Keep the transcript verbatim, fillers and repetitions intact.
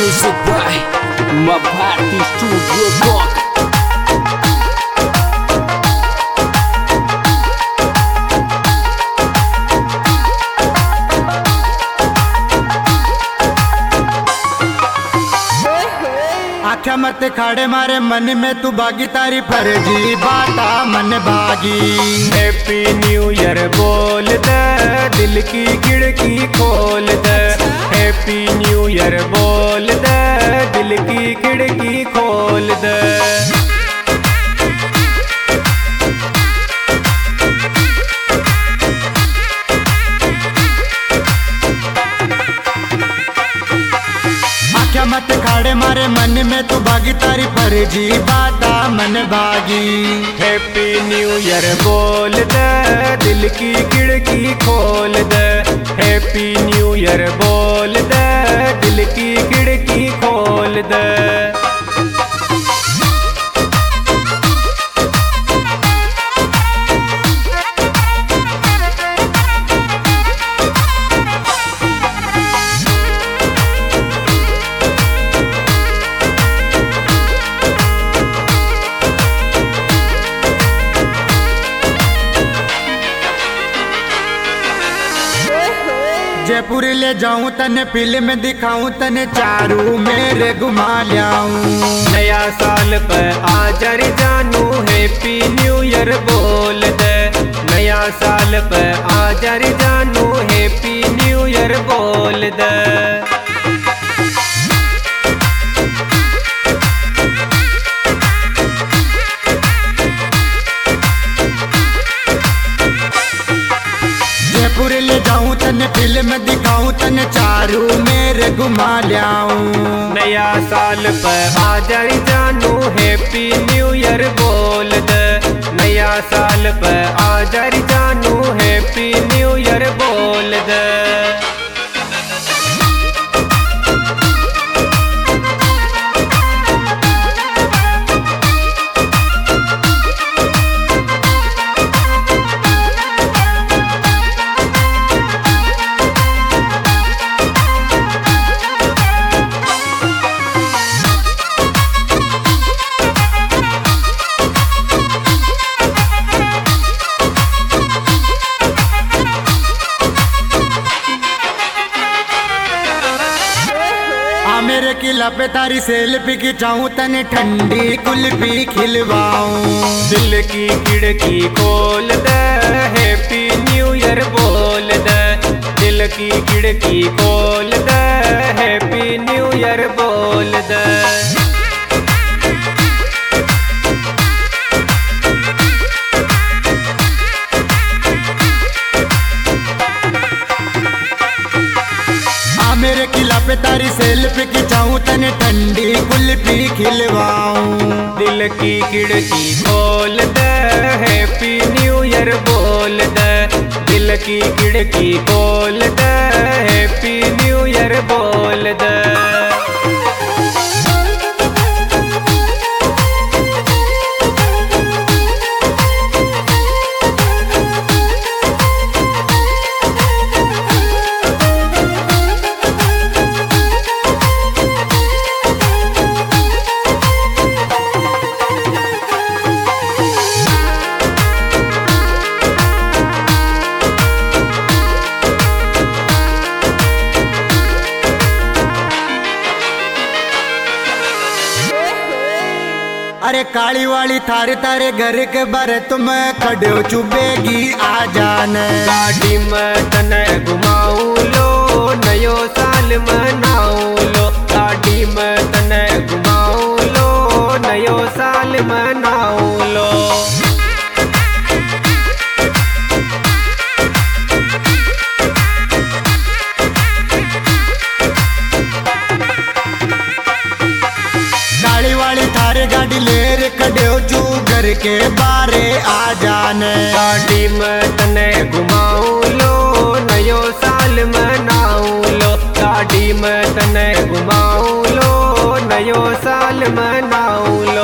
Music by Mabhati Studio Rock. आख्या मत खाड़े मारे मन में तू बागी तारी फर्जी बाता मन बागी। हैप्पी न्यू ईयर बोल दे दिल की खिड़की खोल दे। हैप्पी न्यू ईयर बोल दे दिल की खिड़की खोल दे। आख्या मत खाड़े मारे मन में तू बागी तारी फर्जी बाता मन बागी। हैप्पी न्यू ईयर बोल दे दिल की खिड़की खोल दे। हैप्पी न्यू ईयर बोल दे दिल की खिड़की खोल दे। जयपुर ले जाऊं तने फिल्म दिखाऊं तने चारू मेरे घुमा लियाऊं। नया साल पे आजर जानू हैप्पी न्यू ईयर बोल दे। नया साल पे आजर जानू हैप्पी न्यू ईयर बोल दे। जयपुर ले जाऊं तने फिल्म दिखाऊं तने चारू मेरे घुमा लियाऊं। नया साल पे आजर जानू हैप्पी न्यू ईयर बोल दे। नया साल पे आजर जानू हैप्पी न्यू ईयर बोल दे। मेरे किला पे तारी सेल्फी खिंचाऊं तने ठंडी कुल्फी खिलवाऊं। दिल की खिड़की खोल दे हैप्पी न्यू ईयर बोल दे। दिल की खिड़की खोल दे हैप्पी न्यू ईयर बोल दे। मेरे किला पे तारी सेल्फी खिंचाऊं तने ठंडी कुल्फी खिलवाऊं। दिल की खिड़की खोल दे हैप्पी न्यू ईयर बोल दे। दिल की खिड़की खोल दे हैप्पी न्यू ईयर बोल दे। अरे काली वाली थारे तारे घर के बारे तुम खड़ो चुबेगी आ जाने। गाड़ी में तने घुमाऊ लो नयो साल मनाऊ लो। गाड़ी में तने घुमाऊ लो नयो साल मनाऊ लो। काली वाली थारे गाड़ी ले रे कड़ो चू घर के बारे आ जाने। गाड़ी में तने घुमाऊ लो नयो साल मनाऊ लो। गाड़ी में तने घुमाऊ लो नयो साल मनाऊ लो।